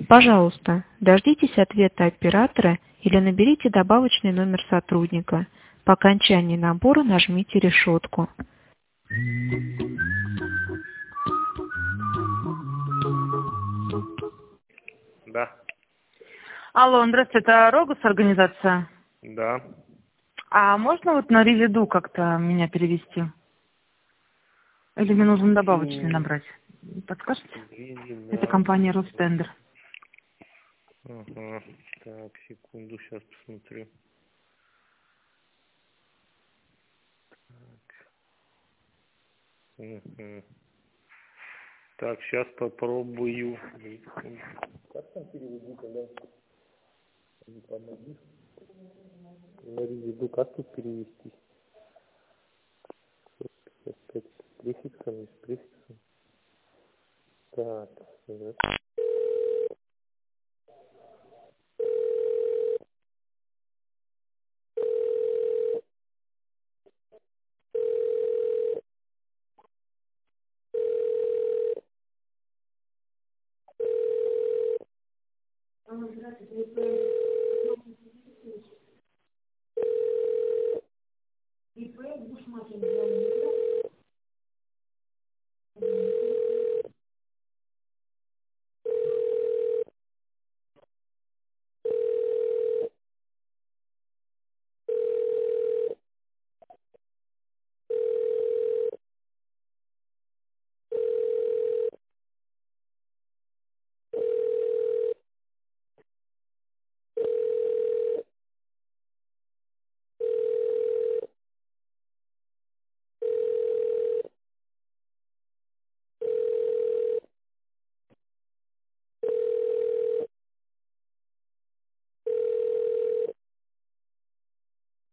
Пожалуйста, дождитесь ответа оператора или наберите добавочный номер сотрудника. По окончании набора нажмите решетку. Да, Алло, здравствуйте, это Рогус организация? да. А можно вот на Ревиду как-то меня перевести? Или мне нужно добавочный набрать? Подскажете? Это Да. компания Ростендер. Ага. Так, секунду, сейчас посмотрю. Угу. Так, сейчас попробую. Как там переведи, когда помоги? На Ревиду как тут перевести? 55 с префиксом, не с префиксом. Так, да.